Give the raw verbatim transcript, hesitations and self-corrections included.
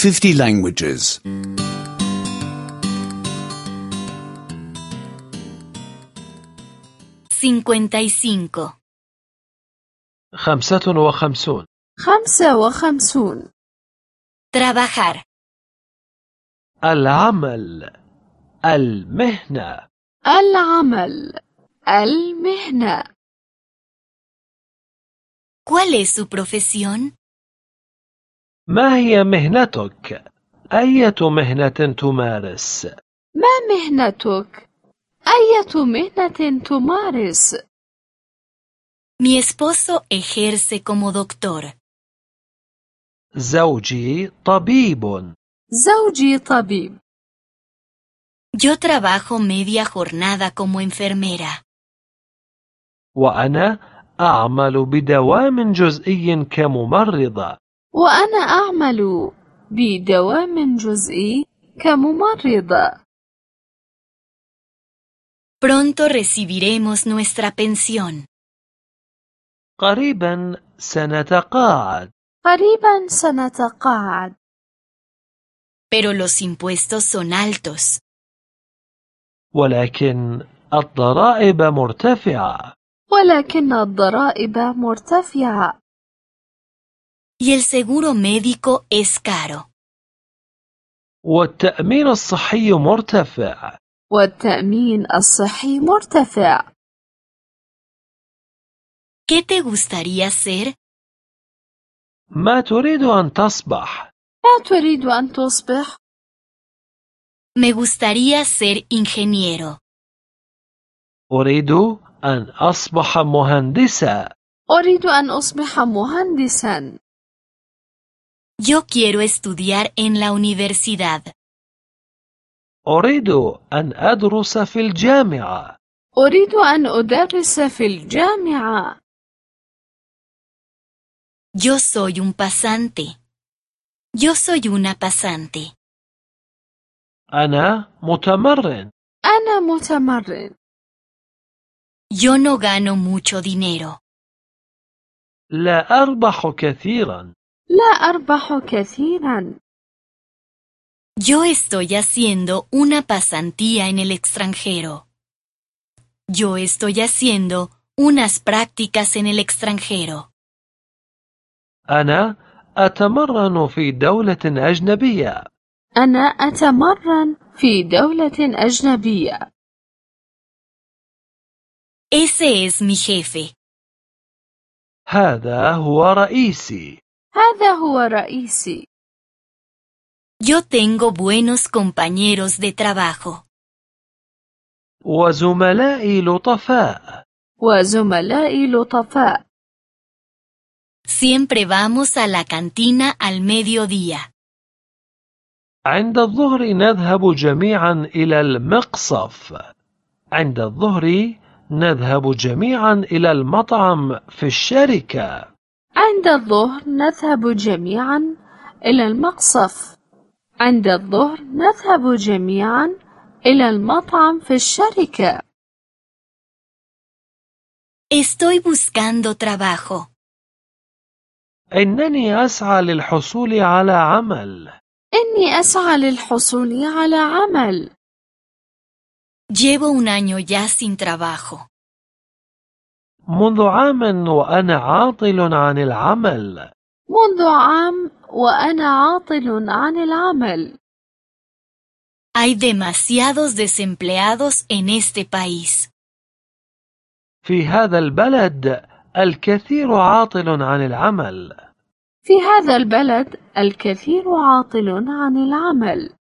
fifty languages. cincuenta y cinco. خمسة وخمسون. خمسة وخمسون. Trabajar. العمل. المهنة. العمل. المهنة. ¿Cuál es su profesión? ما هي مهنتك؟ أية مهنة تمارس؟ ما مهنتك؟ أية مهنة تمارس؟ Mi esposo ejerce como doctor. زوجي طبيب. زوجي طبيب. Yo trabajo media jornada como enfermera. وأنا أعمل بدوام جزئي كممرضة. وأنا أعمل بدوام جزئي كممرضة. Pronto recibiremos nuestra pensión. قريبا سنتقاعد. قريبا سنتقاعد. Pero los impuestos son altos. ولكن الضرائب مرتفعة. ولكن الضرائب مرتفعة. Y el seguro médico es caro. والتأمين الصحي مرتفع. والتأمين الصحي مرتفع. ¿Qué te gustaría ser? ما تريد أن تصبح؟ ما تريد أن تصبح؟ Me gustaría ser ingeniero. أريد أن أصبح مهندسا. أريد أن أصبح مهندسا. Yo quiero estudiar en la universidad. أريد أن أدرس في الجامعة. أريد أن أدرس في الجامعة. Yo soy un pasante. Yo soy una pasante. أنا متمرن. أنا متمرن. Yo no gano mucho dinero. لا أربح كثيرا. لا أربح كثيرا. Yo estoy haciendo una pasantía en el extranjero. Yo estoy haciendo unas prácticas en el extranjero. أنا أتمرن في دولة أجنبية. أنا أتمرن في دولة أجنبية. Ese es mi jefe. هذا هو رئيسي. هذا هو رئيسي. Yo tengo buenos compañeros de trabajo. وزملائي لطفاء. وزملائي لطفاء. Siempre vamos a la cantina al mediodía. عند الظهر نذهب جميعا إلى المقصف. عند الظهر نذهب جميعا إلى المطعم في الشركة. عند الظهر نذهب جميعا إلى المقصف. عند الظهر نذهب جميعا إلى المطعم في الشركة. Estoy buscando trabajo. إنني أسعى للحصول على عمل. إني أسعى للحصول على عمل. Llevo un año ya sin trabajo. منذ عام وأنا عاطل عن العمل. منذ عام وأنا عاطل عن العمل. Hay demasiados desempleados en este país. في هذا البلد الكثير عاطل عن العمل. في هذا البلد الكثير عاطل عن العمل.